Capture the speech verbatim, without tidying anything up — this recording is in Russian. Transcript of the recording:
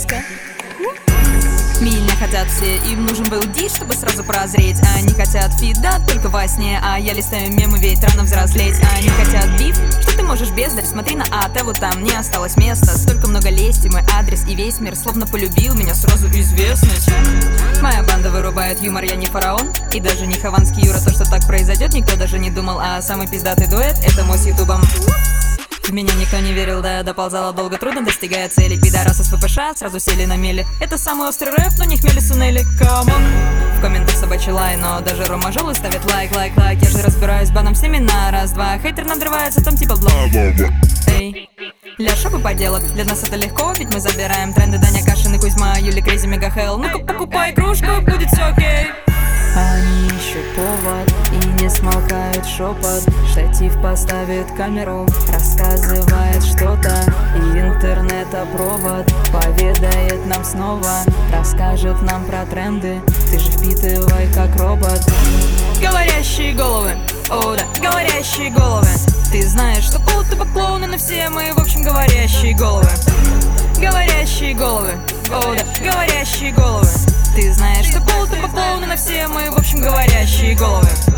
Писька. Меня хотят все, им нужен был дичь, чтобы сразу прозреть. Они хотят фида только во сне, а я листаю мемы, ведь рано взрослеть. Они хотят биф, что ты можешь бездарь, смотри на АТ, вот там не осталось места. Столько много лести, мой адрес и весь мир словно полюбил меня, сразу известность. Моя банда вырубает юмор, я не фараон и даже не хованский Юра. То, что так произойдет, никто даже не думал, а самый пиздатый дуэт — это мой с ютубом. В меня никто не верил, да я доползала долго, трудно достигая цели. Пидорасы с ППШ сразу сели на мели. Это самый острый рэп, но не хмели сунели, камон. В комментах собачий лай, но даже Рома Жолы ставит лайк, лайк, лайк. Я же разбираюсь с баном всеми на раз-два. Хейтер надрывается, там типа блок. Эй, ля, шо бы поделок, для нас это легко, ведь мы забираем тренды. Даня Кашин и Кузьма, Юли Крейзи, Мега Хелл. Ну-ка покупай игрушку, будет все окей. Они ищут повод и не смолкает шепот. Штатив поставит камеру, рассказывает что-то, и интернета-провод поведает нам снова, расскажет нам про тренды. Ты же впитывай как робот. Говорящие головы, о да, говорящие головы. Ты знаешь, что полутупо клоуны, но все мы, в общем, говорящие головы. Говорящие головы, о да, говорящие головы. Ты знаешь, что полутупо клоуны, но все мы, в общем, говорящие головы.